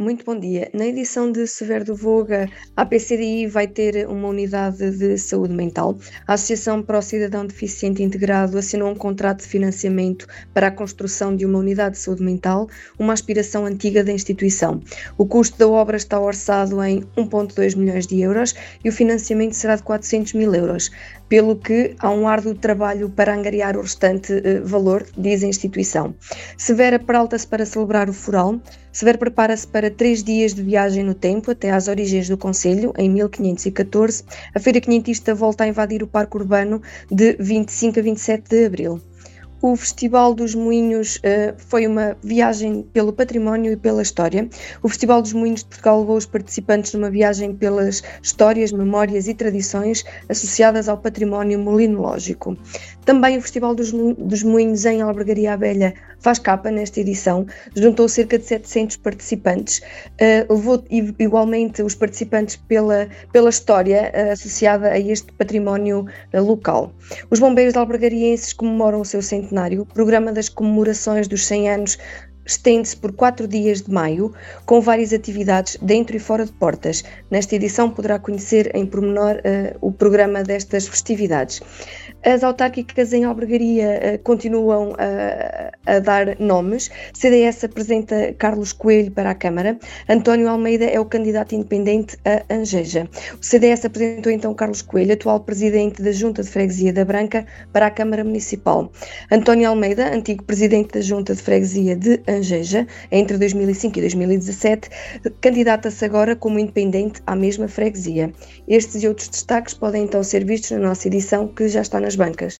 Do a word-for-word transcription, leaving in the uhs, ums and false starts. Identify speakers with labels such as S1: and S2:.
S1: muito bom dia. Na edição de Severo do Voga, a P C D I vai ter uma unidade de saúde mental. A Associação para o Cidadão Deficiente Integrado assinou um contrato de financiamento para a construção de uma unidade de saúde mental, uma aspiração antiga da instituição. O custo da obra está orçado em um vírgula dois milhões de euros e o financiamento será de quatrocentos mil euros, pelo que há um árduo trabalho para angariar o restante eh, valor, diz a instituição. Severo apralta-se para celebrar o Foral. Severo prepara-se para três dias de viagem no tempo, até às origens do concelho, em mil quinhentos e catorze. A Feira Quinhentista volta a invadir o Parque Urbano de vinte e cinco a vinte e sete de abril. O Festival dos Moinhos uh, foi uma viagem pelo património e pela história. O Festival dos Moinhos de Portugal levou os participantes numa viagem pelas histórias, memórias e tradições associadas ao património molinológico. Também o Festival dos, dos Moinhos em Albergaria à Velha faz capa nesta edição, juntou cerca de setecentos participantes, uh, levou igualmente os participantes pela, pela história uh, associada a este património uh, local. Os bombeiros albergarienses comemoram o seu centenário. O programa das comemorações dos cem anos estende-se por quatro dias de maio, com várias atividades dentro e fora de portas. Nesta edição poderá conhecer em pormenor uh, o programa destas festividades. As autárquicas em Albergaria uh, continuam a, a dar nomes. C D S apresenta Carlos Coelho para a Câmara. António Almeida é o candidato independente a Angeja. O C D S apresentou então Carlos Coelho, atual presidente da Junta de Freguesia da Branca, para a Câmara Municipal. António Almeida, antigo presidente da Junta de Freguesia de Angeja, entre dois mil e cinco e dois mil e dezassete, candidata-se agora como independente à mesma freguesia. Estes e outros destaques podem então ser vistos na nossa edição, que já está nas bancas.